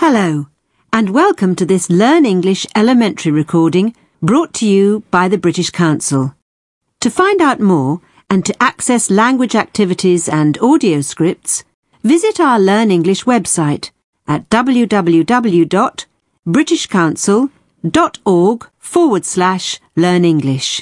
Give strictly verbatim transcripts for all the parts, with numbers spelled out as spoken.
Hello, and welcome to this Learn English Elementary recording brought to you by the British Council. To find out more and to access language activities and audio scripts, visit our Learn English website at www.britishcouncil.org forward slash learn English.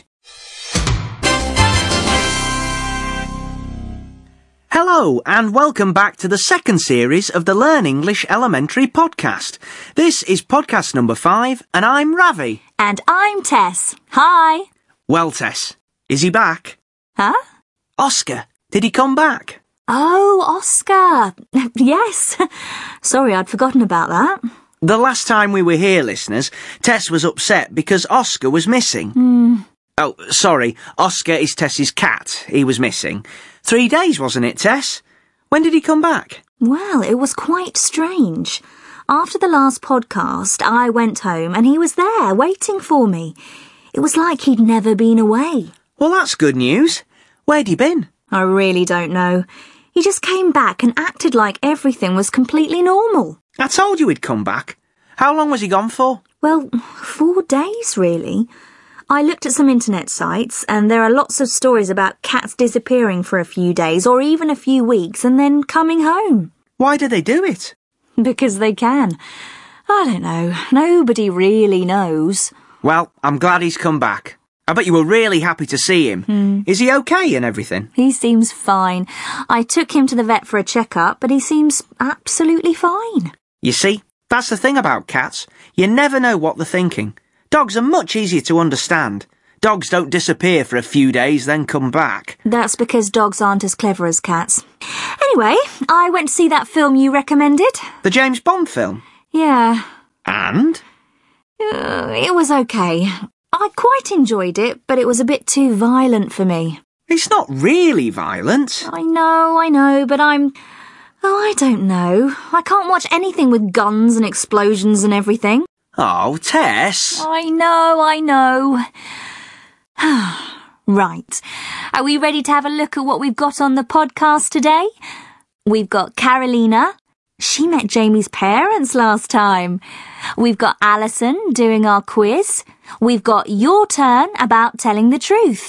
Hello and welcome back to the second series of the Learn English Elementary podcast. This is podcast number five and I'm Ravi. And I'm Tess. Hi. Well, Tess, is he back? Huh? Oscar, did he come back? Oh, Oscar. Yes. Sorry, I'd forgotten about that. The last time we were here, listeners, Tess was upset because Oscar was missing. Hmm. Oh, sorry, Oscar is Tess's cat. He was missing. Three days, wasn't it, Tess? When did he come back? Well, it was quite strange. After the last podcast, I went home and he was there waiting for me. It was like he'd never been away. Well, that's good news. Where'd he been? I really don't know. He just came back and acted like everything was completely normal. I told you he'd come back. How long was he gone for? Well, four days, really. I looked at some internet sites and there are lots of stories about cats disappearing for a few days or even a few weeks and then coming home. Why do they do it? Because they can. I don't know. Nobody really knows. Well, I'm glad he's come back. I bet you were really happy to see him. Hmm. Is he okay and everything? He seems fine. I took him to the vet for a checkup, but he seems absolutely fine. You see, that's the thing about cats. You never know what they're thinking. Dogs are much easier to understand. Dogs don't disappear for a few days, then come back. That's because dogs aren't as clever as cats. Anyway, I went to see that film you recommended. The James Bond film? Yeah. And? Uh, it was okay. I quite enjoyed it, but it was a bit too violent for me. It's not really violent. I know, I know, but I'm... Oh, I don't know. I can't watch anything with guns and explosions and everything. Oh, Tess. I know, I know. Right. Are we ready to have a look at what we've got on the podcast today? We've got Carolina. She met Jamie's parents last time. We've got Alison doing our quiz. We've got your turn about telling the truth.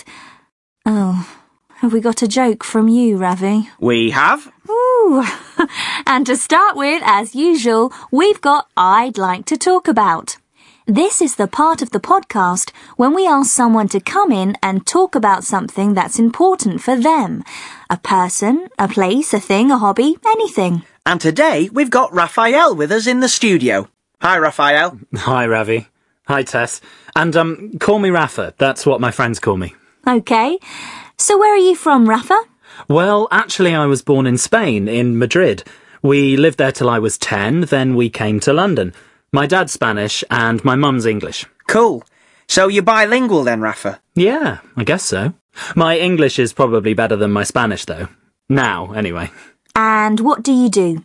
Oh, have we got a joke from you, Ravi? We have. Ooh. And to start with, as usual, we've got I'd Like to Talk About. This is the part of the podcast when we ask someone to come in and talk about something that's important for them. A person, a place, a thing, a hobby, anything. And today we've got Raphael with us in the studio. Hi, Raphael. Hi, Ravi. Hi, Tess. And, um, call me Rafa. That's what my friends call me. Okay. So where are you from, Rafa? Well, actually, I was born in Spain, in Madrid. We lived there till I was ten, then we came to London. My dad's Spanish and my mum's English. Cool. So you're bilingual then, Rafa? Yeah, I guess so. My English is probably better than my Spanish, though. Now, anyway. And what do you do?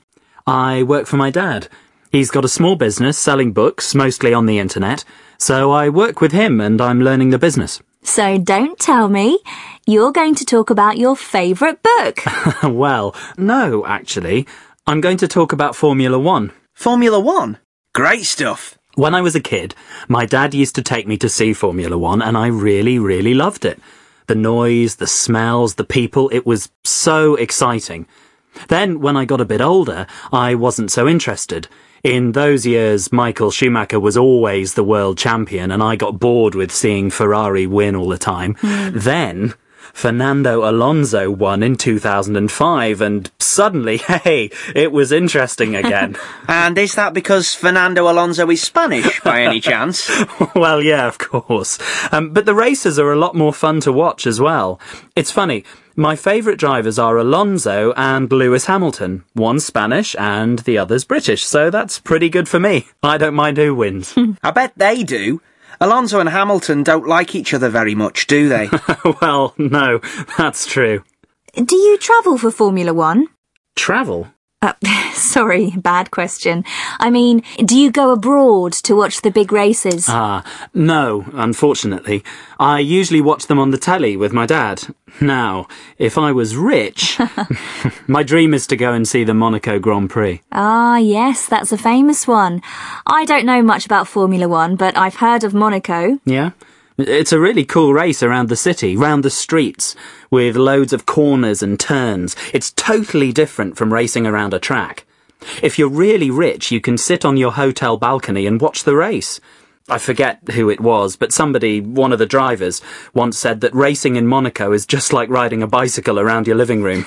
I work for my dad. He's got a small business selling books, mostly on the internet, so I work with him and I'm learning the business. So don't tell me. You're going to talk about your favourite book. Well, no, actually. I'm going to talk about Formula One. Formula One? Great stuff. When I was a kid, my dad used to take me to see Formula One and I really, really loved it. The noise, the smells, the people, it was so exciting. Then, when I got a bit older, I wasn't so interested. In those years, Michael Schumacher was always the world champion and I got bored with seeing Ferrari win all the time. Mm. Then, Fernando Alonso won in two thousand five and suddenly, hey, it was interesting again. And is that because Fernando Alonso is Spanish, by any chance? Well, yeah, of course. Um, but the races are a lot more fun to watch as well. It's funny. My favourite drivers are Alonso and Lewis Hamilton. One's Spanish and the other's British, so that's pretty good for me. I don't mind who wins. I bet they do. Alonso and Hamilton don't like each other very much, do they? Well, no, that's true. Do you travel for Formula One? Travel? Uh, sorry, bad question. I mean, do you go abroad to watch the big races? Ah, no, unfortunately. I usually watch them on the telly with my dad. Now, if I was rich, my dream is to go and see the Monaco Grand Prix. Ah, yes, that's a famous one. I don't know much about Formula One, but I've heard of Monaco. Yeah? It's a really cool race around the city, round the streets, with loads of corners and turns. It's totally different from racing around a track. If you're really rich, you can sit on your hotel balcony and watch the race. I forget who it was, but somebody, one of the drivers, once said that racing in Monaco is just like riding a bicycle around your living room.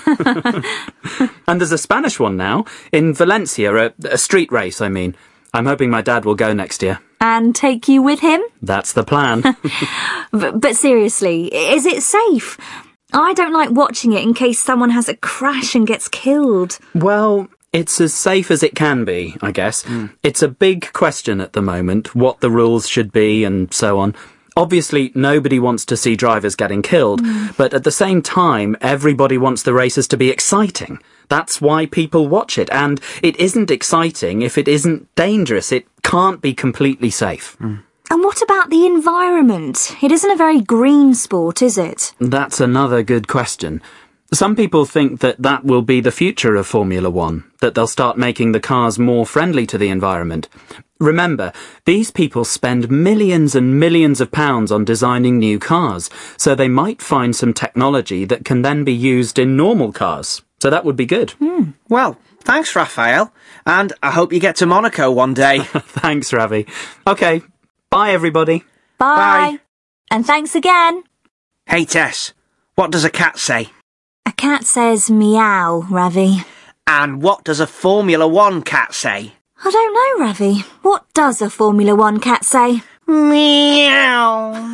And there's a Spanish one now, in Valencia, a, a street race, I mean. I'm hoping my dad will go next year. And take you with him? That's the plan. but, but seriously, is it safe? I don't like watching it in case someone has a crash and gets killed. Well, it's as safe as it can be, I guess. Mm. It's a big question at the moment, what the rules should be and so on. Obviously, nobody wants to see drivers getting killed, mm. but at the same time, everybody wants the races to be exciting. That's why people watch it, and it isn't exciting if it isn't dangerous. It can't be completely safe. Mm. And what about the environment? It isn't a very green sport, is it? That's another good question. Some people think that that will be the future of Formula One, that they'll start making the cars more friendly to the environment. Remember, these people spend millions and millions of pounds on designing new cars, so they might find some technology that can then be used in normal cars. So that would be good. Mm. Well, thanks, Raphael, and I hope you get to Monaco one day. Thanks, Ravi. OK, bye, everybody. Bye. Bye. And thanks again. Hey, Tess, what does a cat say? A cat says meow, Ravi. And what does a Formula One cat say? I don't know, Ravi. What does a Formula One cat say? Meow.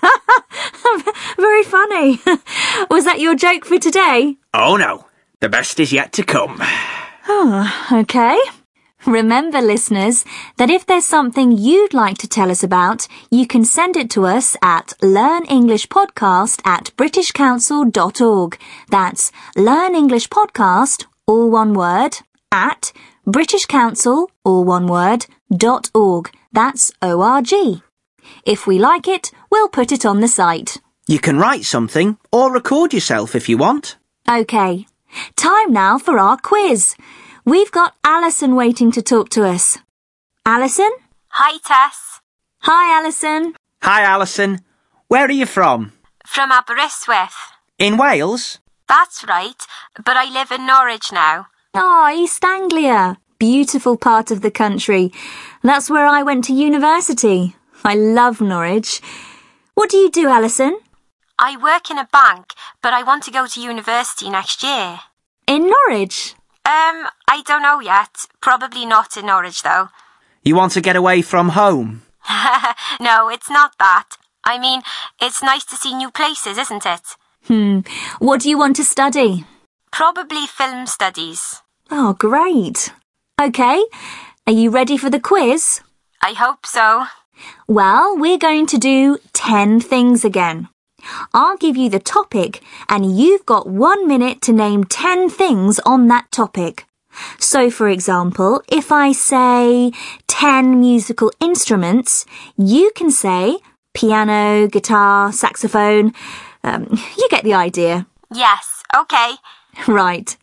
Very funny. Was that your joke for today? Oh, no. The best is yet to come. Oh, OK. Remember, listeners, that if there's something you'd like to tell us about, you can send it to us at learnenglishpodcast at british council dot org. That's learnenglishpodcast, all one word, at British Council, all one word, dot org. That's O R G. If we like it, we'll put it on the site. You can write something or record yourself if you want. OK. Time now for our quiz. We've got Alison waiting to talk to us. Alison? Hi, Tess. Hi, Alison. Hi, Alison. Where are you from? From Aberystwyth. In Wales? That's right, but I live in Norwich now. Oh, East Anglia. Beautiful part of the country. That's where I went to university. I love Norwich. What do you do, Alison? I work in a bank, but I want to go to university next year. In Norwich? Um, I don't know yet. Probably not in Norwich, though. You want to get away from home? No, it's not that. I mean, it's nice to see new places, isn't it? Hmm. What do you want to study? Probably film studies. Oh, great. OK. Are you ready for the quiz? I hope so. Well, we're going to do ten things again. I'll give you the topic, and you've got one minute to name ten things on that topic. So, for example, if I say ten musical instruments, you can say piano, guitar, saxophone. Um, you get the idea. Yes, OK. Right.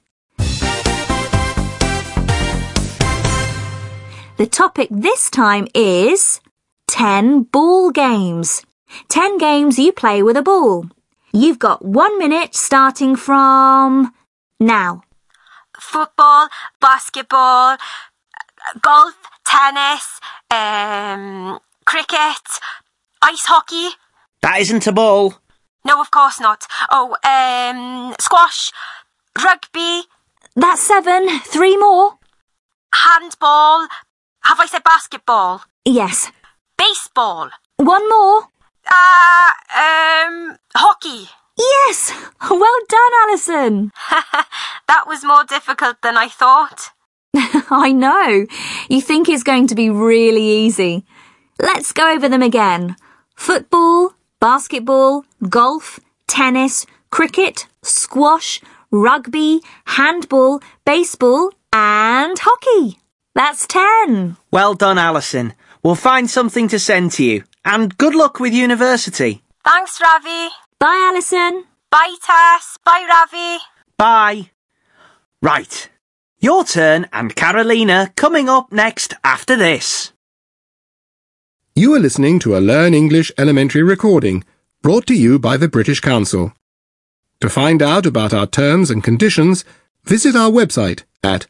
The topic this time is ten ball games. Ten games you play with a ball. You've got one minute starting from now. Football, basketball, golf, tennis, um, cricket, ice hockey. That isn't a ball. No, of course not. Oh, um, squash, rugby. That's seven. Three more. Handball. Have I said basketball? Yes. Baseball. One more. Uh, um, hockey. Yes! Well done, Alison. That was more difficult than I thought. I know. You think it's going to be really easy. Let's go over them again. Football, basketball, golf, tennis, cricket, squash, rugby, handball, baseball, And hockey. That's ten. Well done, Alison. We'll find something to send to you. And good luck with university. Thanks, Ravi. Bye, Alison. Bye, Tess. Bye, Ravi. Bye. Right. Your turn and Carolina coming up next after this. You are listening to a Learn English elementary recording brought to you by the British Council. To find out about our terms and conditions, visit our website at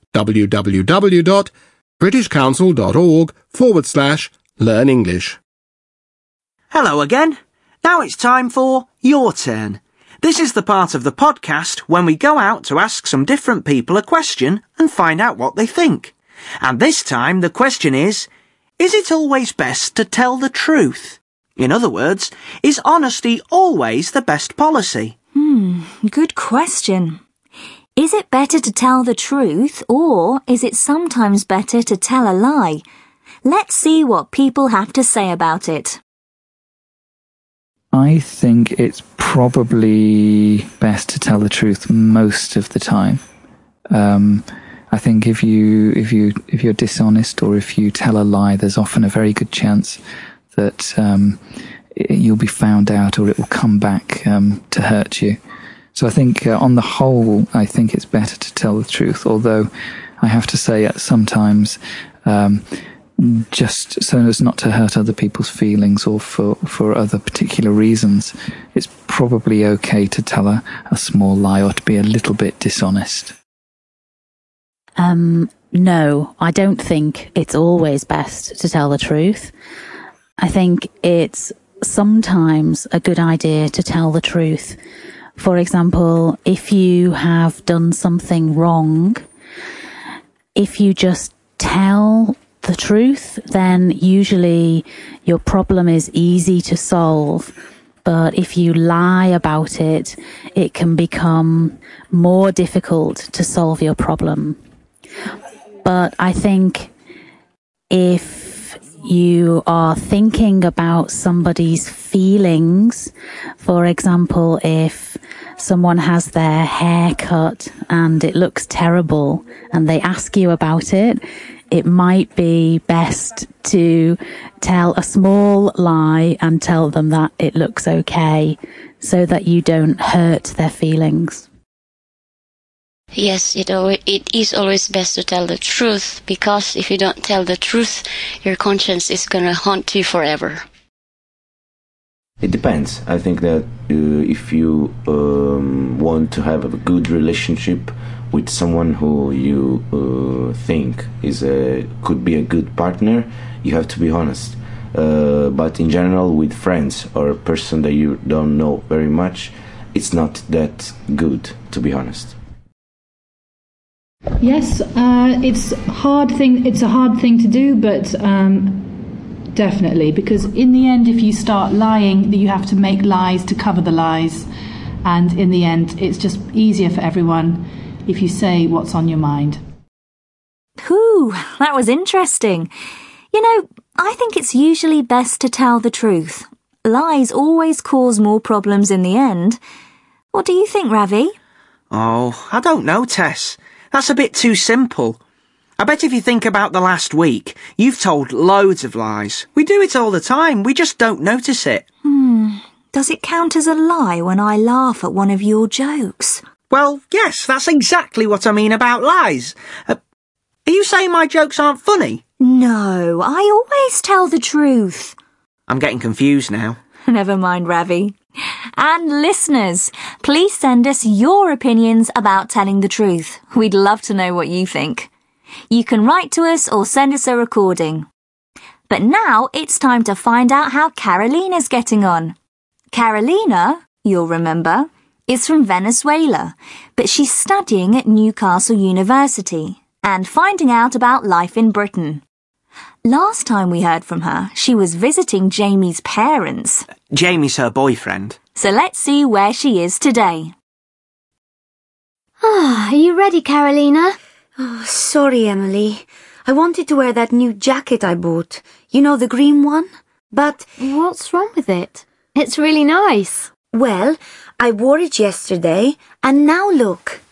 www.britishcouncil.org forward slash learn English. Hello again. Now it's time for Your Turn. This is the part of the podcast when we go out to ask some different people a question and find out what they think. And this time the question is, is it always best to tell the truth? In other words, is honesty always the best policy? Hmm, good question. Is it better to tell the truth, or is it sometimes better to tell a lie? Let's see what people have to say about it. I think it's probably best to tell the truth most of the time. Um, I think if you if you if you're dishonest or if you tell a lie, there's often a very good chance that um, you'll be found out or it will come back um, to hurt you. So I think uh, on the whole, I think it's better to tell the truth. Although I have to say, at sometimes, um, just so as not to hurt other people's feelings or for for other particular reasons, it's probably okay to tell a, a small lie or to be a little bit dishonest. Um, no, I don't think it's always best to tell the truth. I think it's sometimes a good idea to tell the truth. For example, if you have done something wrong, if you just tell the truth, then usually your problem is easy to solve. But if you lie about it, it can become more difficult to solve your problem. But I think if you are thinking about somebody's feelings, for example, if someone has their hair cut and it looks terrible and they ask you about it, it might be best to tell a small lie and tell them that it looks okay so that you don't hurt their feelings. Yes, it, al- it is always best to tell the truth, because if you don't tell the truth, your conscience is going to haunt you forever. It depends. I think that uh, if you um, want to have a good relationship with someone who you uh, think is a could be a good partner, you have to be honest. Uh, but in general, with friends or a person that you don't know very much, it's not that good, to be honest. Yes, uh, it's hard thing. It's a hard thing to do, but um, definitely, because in the end, if you start lying, you have to make lies to cover the lies, and in the end, it's just easier for everyone if you say what's on your mind. Whew, that was interesting. You know, I think it's usually best to tell the truth. Lies always cause more problems in the end. What do you think, Ravi? Oh, I don't know, Tess. That's a bit too simple. I bet if you think about the last week, you've told loads of lies. We do it all the time, we just don't notice it. Hmm, does it count as a lie when I laugh at one of your jokes? Well, yes, that's exactly what I mean about lies. Uh, are you saying my jokes aren't funny? No, I always tell the truth. I'm getting confused now. Never mind, Ravi. And listeners, please send us your opinions about telling the truth. We'd love to know what you think. You can write to us or send us a recording. But now it's time to find out how Carolina's getting on. Carolina, you'll remember, is from Venezuela, but she's studying at Newcastle University and finding out about life in Britain. Last time we heard from her, she was visiting Jamie's parents. Jamie's her boyfriend. So let's see where she is today. Ah, are you ready, Carolina? Oh, sorry, Emily. I wanted to wear that new jacket I bought. You know, the green one? But... What's wrong with it? It's really nice. Well, I wore it yesterday, and now look.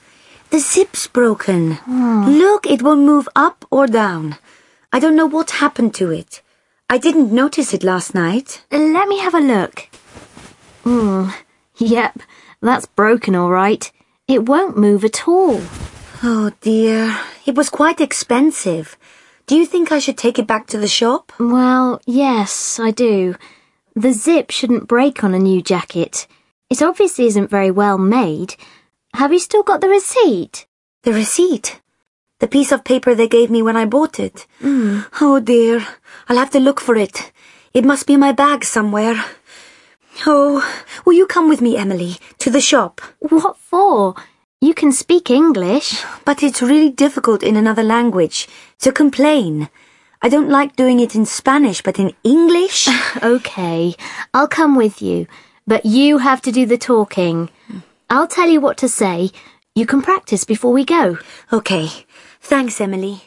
The zip's broken. Look, it won't move up or down. I don't know what happened to it. I didn't notice it last night. Let me have a look. Hmm. Yep, that's broken all right. It won't move at all. Oh dear, it was quite expensive. Do you think I should take it back to the shop? Well, yes, I do. The zip shouldn't break on a new jacket. It obviously isn't very well made. Have you still got the receipt? The receipt? The piece of paper they gave me when I bought it? Mm. Oh dear, I'll have to look for it. It must be in my bag somewhere. Oh, will you come with me, Emily, to the shop? What for? You can speak English. But it's really difficult in another language to complain. I don't like doing it in Spanish, but in English? Okay, I'll come with you, but you have to do the talking. I'll tell you what to say. You can practice before we go. Okay, thanks, Emily.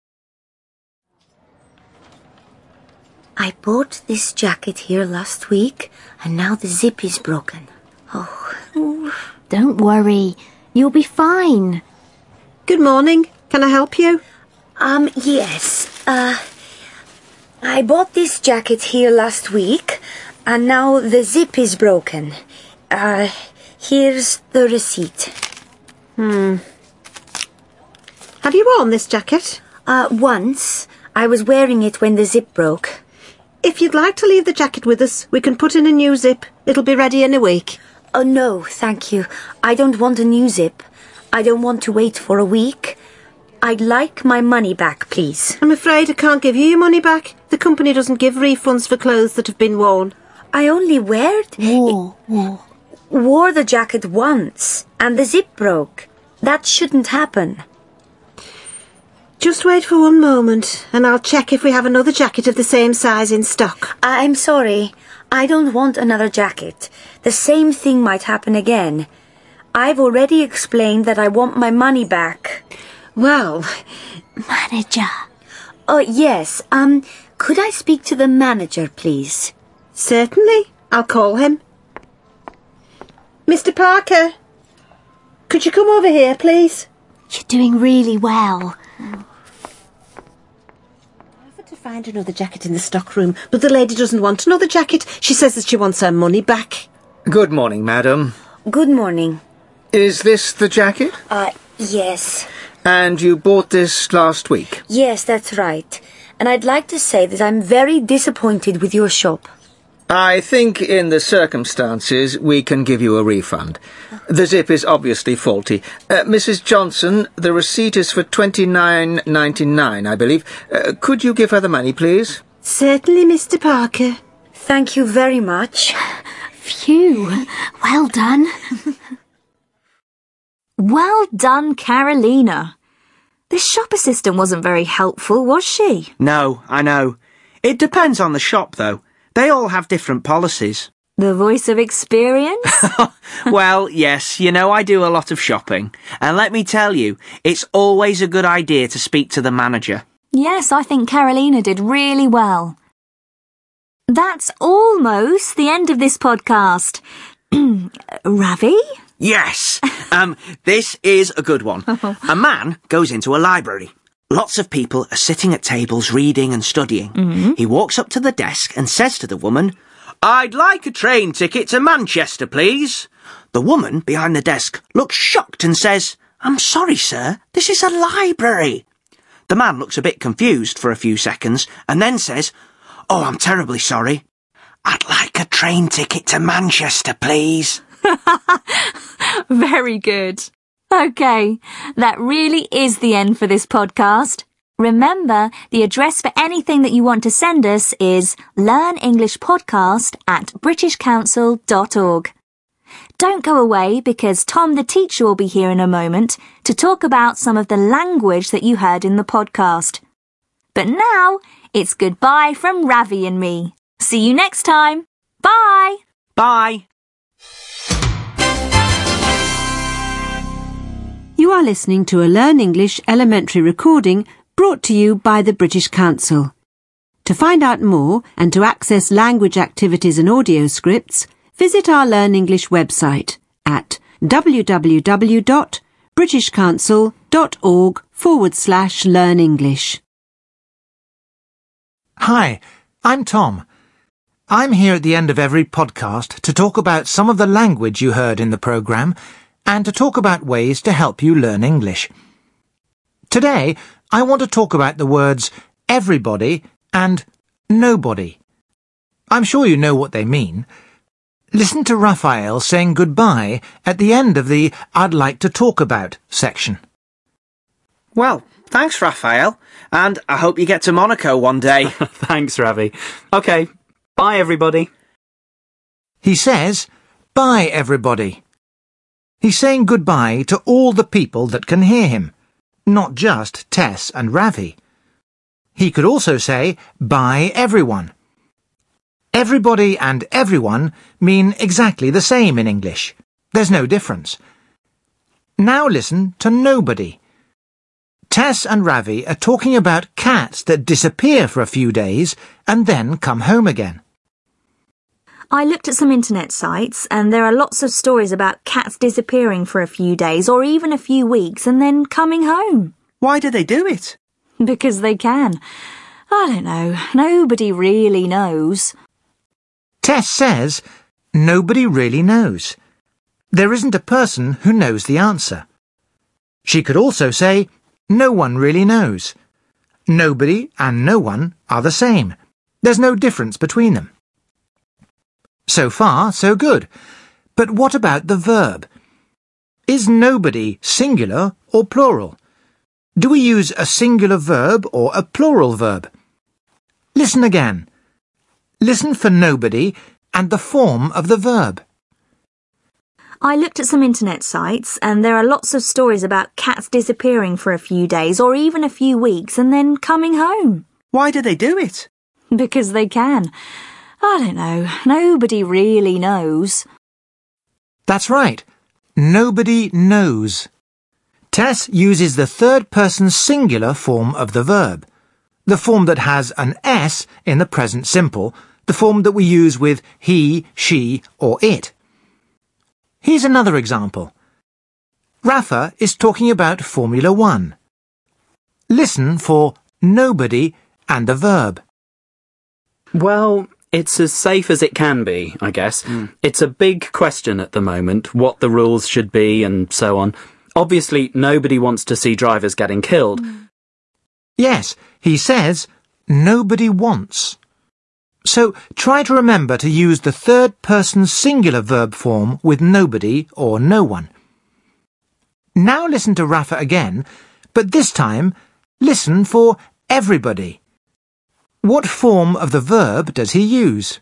I bought this jacket here last week, and now the zip is broken. Oh. Don't worry. You'll be fine. Good morning. Can I help you? Um, yes. Uh, I bought this jacket here last week, and now the zip is broken. Uh, here's the receipt. Hmm. Have you worn this jacket? Uh, once. I was wearing it when the zip broke. If you'd like to leave the jacket with us, we can put in a new zip. It'll be ready in a week. Oh, no, thank you. I don't want a new zip. I don't want to wait for a week. I'd like my money back, please. I'm afraid I can't give you your money back. The company doesn't give refunds for clothes that have been worn. I only wear it... Wore, wore. Wore the jacket once, and the zip broke. That shouldn't happen. Just wait for one moment, and I'll check if we have another jacket of the same size in stock. I'm sorry. I don't want another jacket. The same thing might happen again. I've already explained that I want my money back. Well, manager. Oh, yes. Um, could I speak to the manager, please? Certainly. I'll call him. Mister Parker, could you come over here, please? You're doing really well. Find another jacket in the stock room, but the lady doesn't want another jacket. She says that she wants her money back. Good morning, madam. Good morning. Is this the jacket? Uh, yes. And you bought this last week? Yes, that's right. And I'd like to say that I'm very disappointed with your shop. I think in the circumstances we can give you a refund. The zip is obviously faulty. Uh, Missus Johnson, the receipt is for twenty-nine ninety-nine, I believe. Uh, could you give her the money, please? Certainly, Mister Parker. Thank you very much. Phew. Well done. Well done, Carolina. This shop assistant wasn't very helpful, was she? No, I know. It depends on the shop, though. They all have different policies. The voice of experience? Well, yes, you know I do a lot of shopping. And let me tell you, it's always a good idea to speak to the manager. Yes, I think Carolina did really well. That's almost the end of this podcast. Ravi? Yes. Um, this is a good one. A man goes into a library. Lots of people are sitting at tables reading and studying. Mm-hmm. He walks up to the desk and says to the woman, "I'd like a train ticket to Manchester, please." The woman behind the desk looks shocked and says, "I'm sorry, sir, this is a library." The man looks a bit confused for a few seconds and then says, "Oh, I'm terribly sorry. I'd like a train ticket to Manchester, please." Very good. Okay, that really is the end for this podcast. Remember, the address for anything that you want to send us is learnenglishpodcast at british council dot org. Don't go away because Tom the teacher will be here in a moment to talk about some of the language that you heard in the podcast. But now, it's goodbye from Ravi and me. See you next time. Bye. Bye. You are listening to a Learn English elementary recording brought to you by the British Council. To find out more and to access language activities and audio scripts, visit our Learn English website at w w w dot britishcouncil.org forward slash learn English. Hi, I'm Tom. I'm here at the end of every podcast to talk about some of the language you heard in the programme and to talk about ways to help you learn English. Today, I want to talk about the words everybody and nobody. I'm sure you know what they mean. Listen to Raphael saying goodbye at the end of the I'd like to talk about section. Well, thanks, Raphael, and I hope you get to Monaco one day. Thanks, Ravi. OK, bye, everybody. He says, bye, everybody. He's saying goodbye to all the people that can hear him, not just Tess and Ravi. He could also say, bye, everyone. Everybody and everyone mean exactly the same in English. There's no difference. Now listen to nobody. Tess and Ravi are talking about cats that disappear for a few days and then come home again. I looked at some internet sites and there are lots of stories about cats disappearing for a few days or even a few weeks and then coming home. Why do they do it? Because they can. I don't know. Nobody really knows. Tess says, nobody really knows. There isn't a person who knows the answer. She could also say, no one really knows. Nobody and no one are the same. There's no difference between them. So far, so good. But what about the verb? Is nobody singular or plural? Do we use a singular verb or a plural verb? Listen again. Listen for nobody and the form of the verb. I looked at some internet sites and there are lots of stories about cats disappearing for a few days or even a few weeks and then coming home. Why do they do it? Because they can. I don't know. Nobody really knows. That's right. Nobody knows. Tess uses the third-person singular form of the verb, the form that has an S in the present simple, the form that we use with he, she, or it. Here's another example. Rafa is talking about Formula One. Listen for nobody and the verb. Well, it's as safe as it can be, I guess. Mm. It's a big question at the moment, what the rules should be and so on. Obviously, nobody wants to see drivers getting killed. Mm. Yes, he says nobody wants. So try to remember to use the third-person singular verb form with nobody or no one. Now listen to Rafa again, but this time listen for everybody. What form of the verb does he use?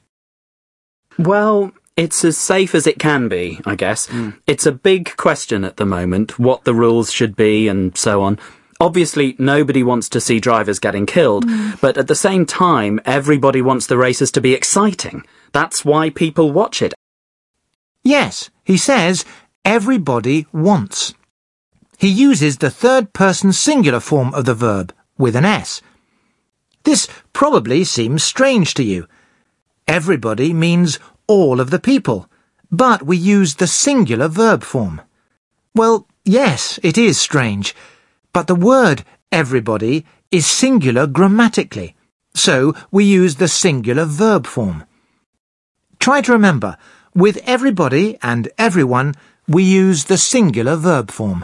Well, it's as safe as it can be, I guess. Mm. It's a big question at the moment, what the rules should be and so on. Obviously, nobody wants to see drivers getting killed, mm. but at the same time, everybody wants the races to be exciting. That's why people watch it. Yes, he says everybody wants. He uses the third-person singular form of the verb with an S. This probably seems strange to you. Everybody means all of the people, but we use the singular verb form. Well, yes, it is strange. But the word everybody is singular grammatically, so we use the singular verb form. Try to remember, with everybody and everyone, we use the singular verb form.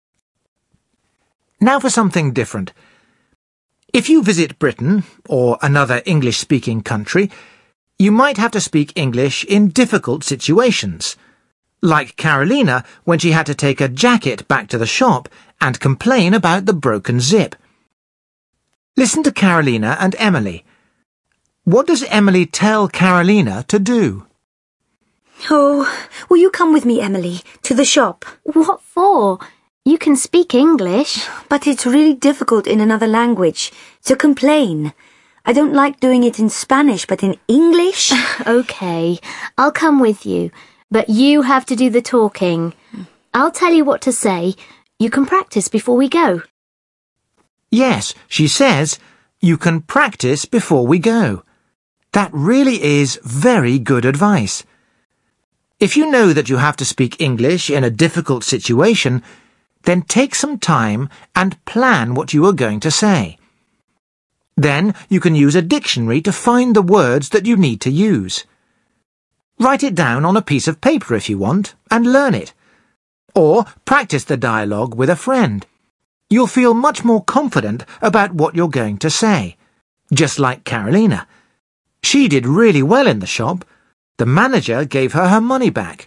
Now for something different. If you visit Britain, or another English-speaking country, you might have to speak English in difficult situations. Like Carolina when she had to take a jacket back to the shop and complain about the broken zip. Listen to Carolina and Emily. What does Emily tell Carolina to do? Oh, will you come with me, Emily, to the shop? What for? You can speak English. But it's really difficult in another language to complain. I don't like doing it in Spanish, but in English? OK, I'll come with you. But you have to do the talking. I'll tell you what to say. You can practice before we go. Yes, she says, you can practice before we go. That really is very good advice. If you know that you have to speak English in a difficult situation, then take some time and plan what you are going to say. Then you can use a dictionary to find the words that you need to use. Write it down on a piece of paper if you want, and learn it. Or practice the dialogue with a friend. You'll feel much more confident about what you're going to say. Just like Carolina. She did really well in the shop. The manager gave her her money back.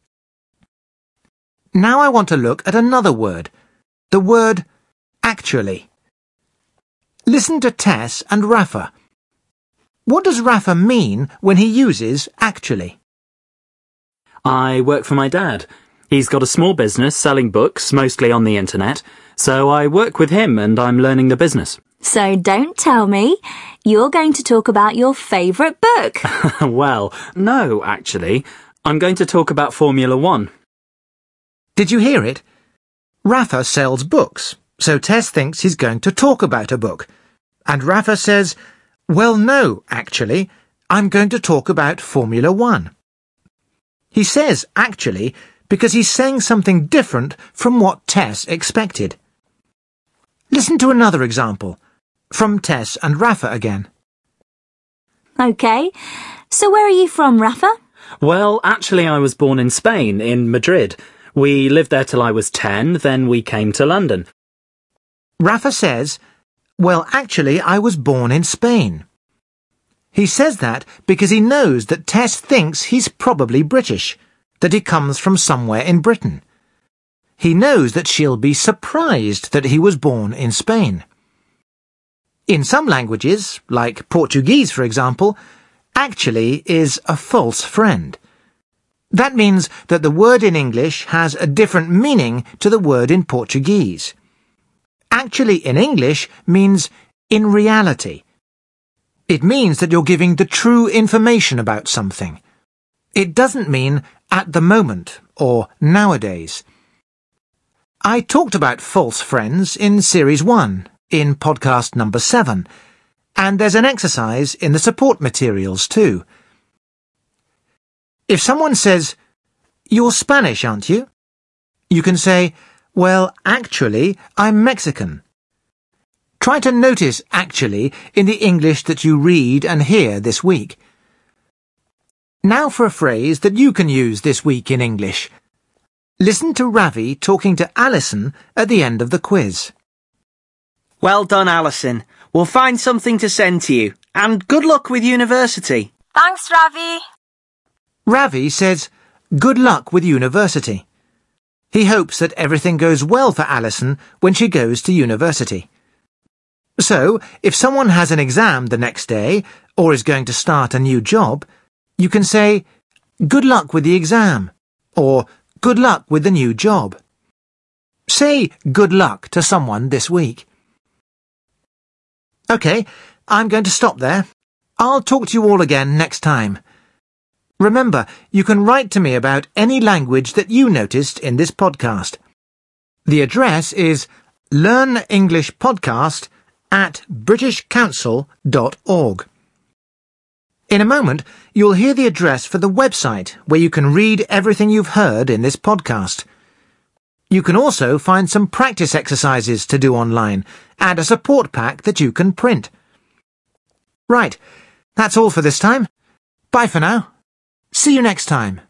Now I want to look at another word. The word actually. Listen to Tess and Rafa. What does Rafa mean when he uses actually? I work for my dad. He's got a small business selling books, mostly on the internet, so I work with him and I'm learning the business. So don't tell me. You're going to talk about your favourite book. Well, no, actually. I'm going to talk about Formula One. Did you hear it? Rafa sells books, so Tess thinks he's going to talk about a book. And Rafa says, well, no, actually, I'm going to talk about Formula One. He says actually because he's saying something different from what Tess expected. Listen to another example, from Tess and Rafa again. OK, so where are you from, Rafa? Well, actually I was born in Spain, in Madrid. We lived there till I was ten, then we came to London. Rafa says, well, actually I was born in Spain. He says that because he knows that Tess thinks he's probably British, that he comes from somewhere in Britain. He knows that she'll be surprised that he was born in Spain. In some languages, like Portuguese for example, actually is a false friend. That means that the word in English has a different meaning to the word in Portuguese. Actually in English means in reality. It means that you're giving the true information about something. It doesn't mean at the moment or nowadays. I talked about false friends in Series one, in podcast number seven, and there's an exercise in the support materials too. If someone says, "You're Spanish, aren't you?" you can say, "Well, actually, I'm Mexican." Try to notice actually in the English that you read and hear this week. Now for a phrase that you can use this week in English. Listen to Ravi talking to Alison at the end of the quiz. Well done, Alison. We'll find something to send to you. And good luck with university. Thanks, Ravi. Ravi says, good luck with university. He hopes that everything goes well for Alison when she goes to university. So, if someone has an exam the next day, or is going to start a new job, you can say, good luck with the exam, or good luck with the new job. Say good luck to someone this week. OK, I'm going to stop there. I'll talk to you all again next time. Remember, you can write to me about any language that you noticed in this podcast. The address is learn english podcast at british council dot org. In a moment, you'll hear the address for the website where you can read everything you've heard in this podcast. You can also find some practice exercises to do online and a support pack that you can print. Right, that's all for this time. Bye for now. See you next time.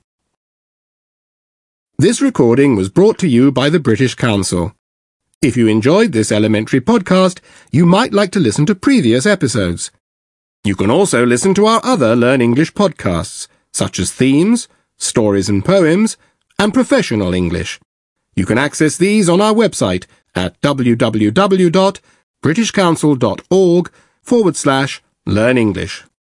This recording was brought to you by the British Council. If you enjoyed this elementary podcast, you might like to listen to previous episodes. You can also listen to our other Learn English podcasts, such as Themes, Stories and Poems, and Professional English. You can access these on our website at www.britishcouncil.org forward slash learn English.